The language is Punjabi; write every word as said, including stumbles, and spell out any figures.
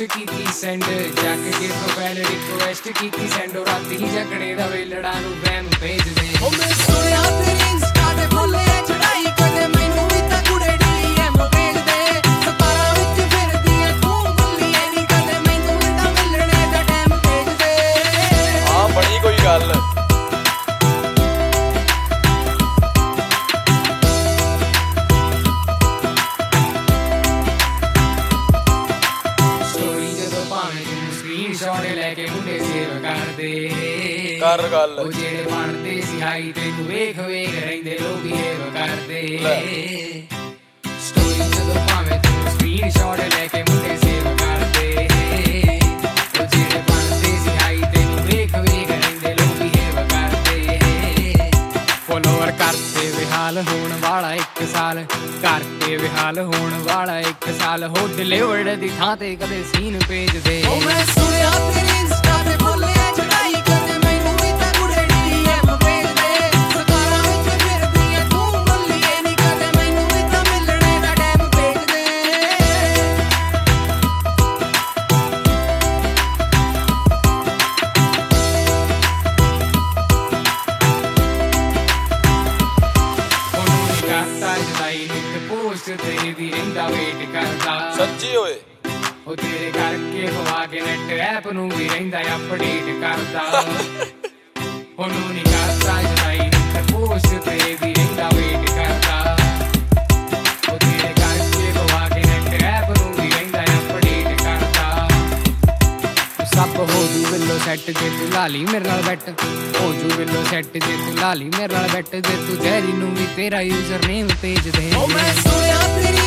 ਰਿਕੁਐਸਟ ਕੀਤੀ ਸੈਂਡ ਚੱਕ ਕੇ ਪ੍ਰੋਫਾਈਲ ਰਿਕੁਐਸਟ ਕੀਤੀ ਸੈਂਡ ਰਾਤੀ ਜਗਣੇ ਦਾ ਵੇਲੜਾ ਨੂੰ ਵੈਮ ਭੇਜ ਦੇ ਓ ਮੈਂ ਸੁਣਿਆ ਤੇਰੀ ਇੰਸਟਾ ਤੇ ਫੁੱਲੇ ਚੜਾਈ ਕਦੇ ਮੈਨੂੰ ਵੀ ਤਾਂ ਕੁੜੇ ਡੀ ਐਮ ਭੇਜ ਦੇ ਸਤਾਰਾਂ ਵਿੱਚ ਫਿਰਦੀ ਐ ਤੂੰ ਬੱਲੀਏ ਨੀ ਕਦੇ ਮੈਨੂੰ ਵੀ ਤਾਂ ਮਿਲਣੇ ਦਾ ਟਾਈਮ ਭੇਜ ਦੇ ਹਾਂ ਬਣੀ ਕੋਈ ਗੱਲ ਸ਼ੌਟ ਲੈ ਕੇ ਮੁੰਡੇ ਸੇਵ ਕਰਦੇ ਕਰ ਗੱਲ ਉਹ ਜਿਹੜੇ ਬਣਦੇ ਸੀ ਹਾਈ ਤੈਨੂੰ ਵੇਖ ਵੇਖ ਰਹਿੰਦੇ ਲੋਕ ਬਿਹੇਵ ਕਰਦੇ ਸਟੋਰੀ ਜਦੋਂ ਭਾਵੇਂ ਤੂੰ ਸਕਰੀਨ ਸ਼ੌਟ ਲੈ ਕੇ ਮੁੰਡੇ ਸੇਵ ਕਰਦੇ ਉਹ ਜਿਹੜੇ ਬਣਦੇ ਸੀ ਹਾਈ ਤੈਨੂੰ ਵੇਖ ਵੇਖ ਰਹਿੰਦੇ ਲੋਕ ਬਿਹੇਵ ਕਰਦੇ ਫੋਲੋਵਰ ਕਰਦੇ ਵਿਹਾਲ ਹੋਣ ਵਾਲਾ ਇੱਕ ਸਾਲ ਕਰਕੇ ਵਿਹਾਲ ਹੋਣ ਵਾਲਾ ਇੱਕ ਸਾਲ ਹੋ ਡਿਲੀਵਰਡ ਦੀ ਥਾਂ ਤੇ ਕਦੇ ਸੀਨ ਭੇਜਦੇ ਓ ਮੈਂ ਸੁਣਿਆ ਤੇਰੀ ਇੰਸਟਾ ਤੇ ਫੁੱਲੇ ਚੜਾਈ ਕਦੇ ਮੈਨੂੰ ਵੀ ਤਾਂ ਕੁੜੇ ਡੀ ਐਮ ਭੇਜ ਦੇ ਸਤਾਰਾਂ ਵਿੱਚ ਫਿਰਦੀ ਐ ਤੂੰ ਬੱਲੀਏ ਨੀ ਕਦੇ ਮੈਨੂੰ ਵੀ ਤਾਂ ਮਿਲਣੇ ਦਾ ਟਾਈਮ ਭੇਜ ਦੇ ਪੋਸਟ ਤੇਰੀ ਦੀ ਰਹਿੰਦਾ ਵੇਟ ਕਰਦਾ ਸੱਚੀ ਓਏ ਉਹ ਤੇਰੇ ਕਰਕੇ ਹਵਾ ਕੇ ਨੈਟ ਐਪ ਨੂੰ ਵੀ ਰਹਿੰਦਾ ਅਪਡੇਟ ਕਰਦਾ ਉਹਨੂੰ ਨਹੀਂ ਕਰਦਾ ਜਦਾਈ ਤੇ ਪੋਸਟ ਤੇਰੀ ਦੀ ਰਹਿੰਦਾ ਵੇਟ ਕਰਦਾ ਉਹ ਤੇਰੇ ਕਰਕੇ ਹਵਾ ਕੇ ਨੈਟ ਐਪ ਨੂੰ ਵੀ ਰਹਿੰਦਾ ਅਪਡੇਟ ਕਰਦਾ ਸਭ ਹੋ ਜੂ ਵੱਲੋਂ ਸੈੱਟ ਜੇ ਤੂੰ ਲਾਲੀ ਮੇਰੇ ਨਾਲ ਬੈਠ ਹੋ ਜੂ ਵੱਲੋਂ ਸੈੱਟ ਜੇ ਤੂੰ ਲਾਲੀ ਮੇਰੇ ਨਾਲ ਬੈਠ ਜੇ ਤੂੰ ਜੈਰੀ ਨੂੰ ਵੀ ਤੇਰਾ ਯੂਜ਼ਰ ਨੇਮ ਭੇਜ ਦੇ ਓ ਮੈਂ ਸੁਣਿਆ ਤੇਰੀ